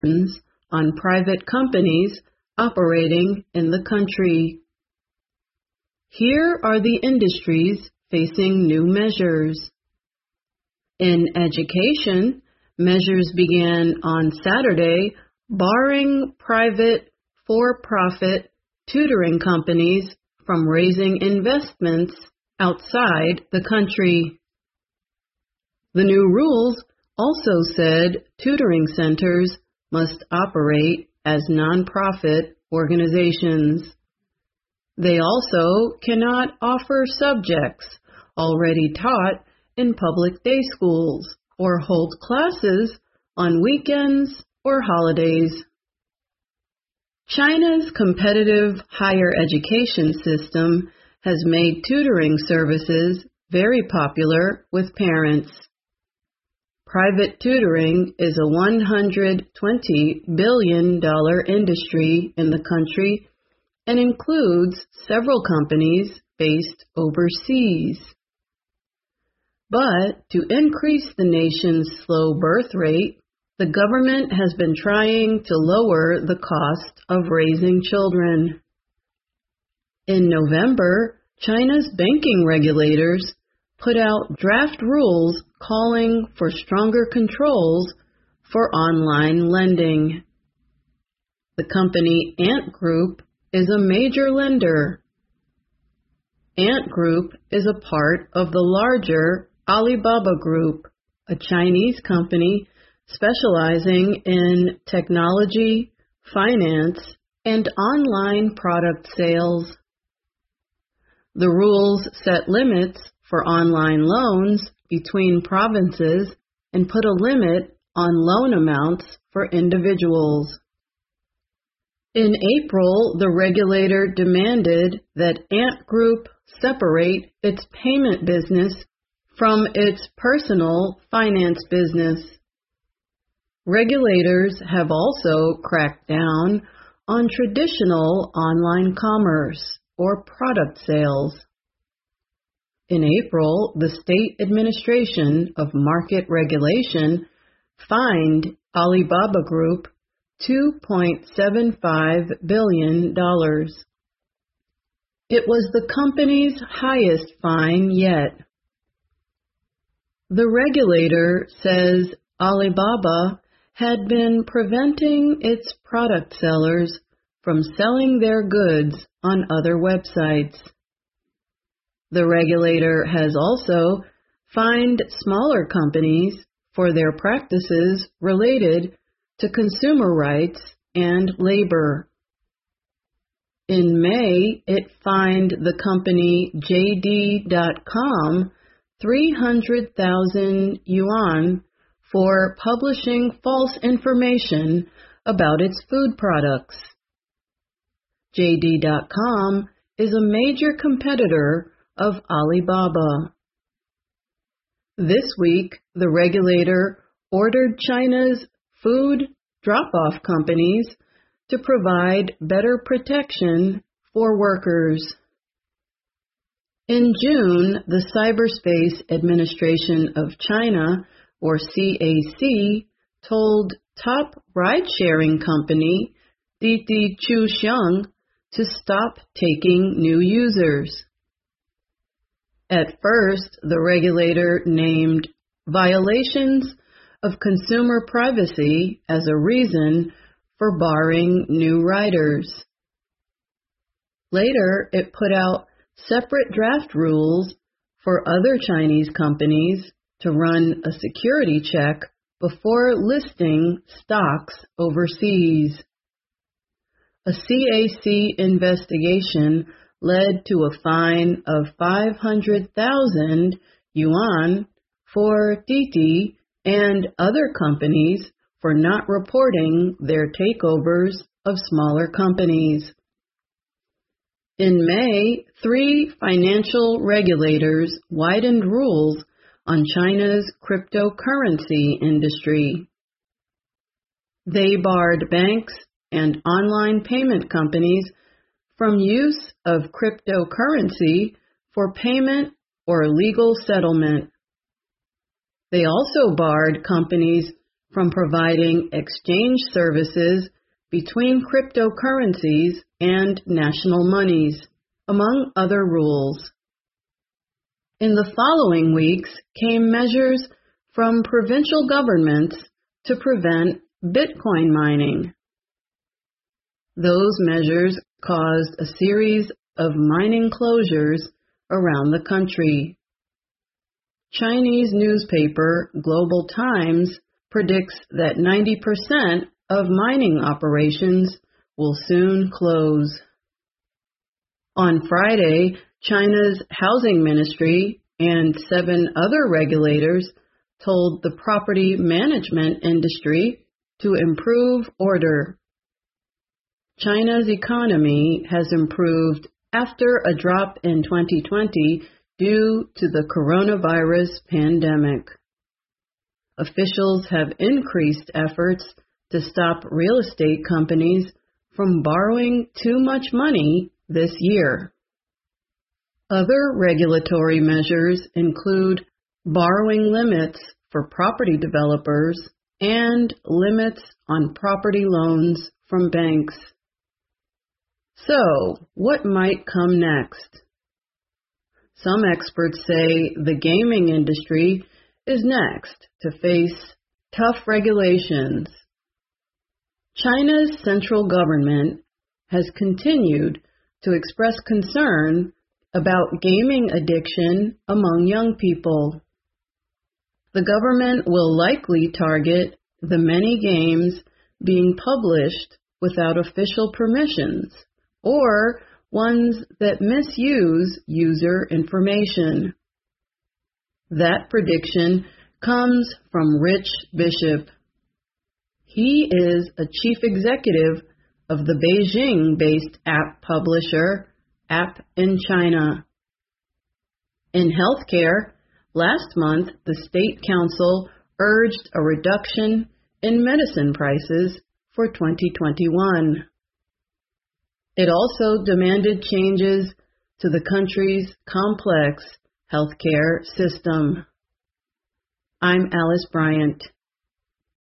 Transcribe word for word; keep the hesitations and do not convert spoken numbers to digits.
on private companies operating in the country. Here are the industries facing new measures. In education, measures began on Saturday barring private for-profit tutoring companies from raising investments outside the country. The new rules also said tutoring centers must operate as nonprofit organizations. They also cannot offer subjects already taught in public day schools or hold classes on weekends or holidays. China's competitive higher education system has made tutoring services very popular with parents. Private tutoring is a one hundred twenty billion dollars industry in the country and includes several companies based overseas. But to increase the nation's slow birth rate, the government has been trying to lower the cost of raising children. In November, China's banking regulators put out draft rules calling for stronger controls for online lending. The company Ant Group is a major lender. Ant Group is a part of the larger Alibaba Group, a Chinese company specializing in technology, finance, and online product sales. The rules set limits for online loans between provinces and put a limit on loan amounts for individuals. In April, the regulator demanded that Ant Group separate its payment business from its personal finance business. Regulators have also cracked down on traditional online commerce or product sales. In April, the State Administration of Market Regulation fined Alibaba Group two point seven five billion dollars. It was the company's highest fine yet. The regulator says Alibaba had been preventing its product sellers from selling their goods on other websites. The regulator has also fined smaller companies for their practices related to consumer rights and labor. In May, it fined the company J D dot com three hundred thousand yuan for publishing false information about its food products. J D dot com is a major competitor of Alibaba. This week, the regulator ordered China's food drop-off companies to provide better protection for workers. In June, the Cyberspace Administration of China, or C A C, told top ride-sharing company Didi Chuxiong to stop taking new users. At first, the regulator named violations of consumer privacy as a reason for barring new riders. Later, it put out separate draft rules for other Chinese companies to run a security check before listing stocks overseas. A C A C investigation led to a fine of five hundred thousand yuan for Didi and other companies for not reporting their takeovers of smaller companies. In May, three financial regulators widened rules on China's cryptocurrency industry. They barred banks and online payment companies from use of cryptocurrency for payment or legal settlement. They also barred companies from providing exchange services between cryptocurrencies and national monies, among other rules. In the following weeks came measures from provincial governments to prevent Bitcoin mining. Those measures caused a series of mining closures around the country. Chinese newspaper Global Times predicts that ninety percent of mining operations will soon close. On Friday, China's housing ministry and seven other regulators told the property management industry to improve order. China's economy has improved after a drop in twenty twenty due to the coronavirus pandemic. Officials have increased efforts to stop real estate companies from borrowing too much money this year. Other regulatory measures include borrowing limits for property developers and limits on property loans from banks. So, what might come next? Some experts say the gaming industry is next to face tough regulations. China's central government has continued to express concern about gaming addiction among young people. The government will likely target the many games being published without official permissions, or ones that misuse user information. That prediction comes from Rich Bishop. He is a chief executive of the Beijing-based app publisher App in China. In healthcare, last month the State Council urged a reduction in medicine prices for twenty twenty-one. It also demanded changes to the country's complex healthcare system. I'm Alice Bryant.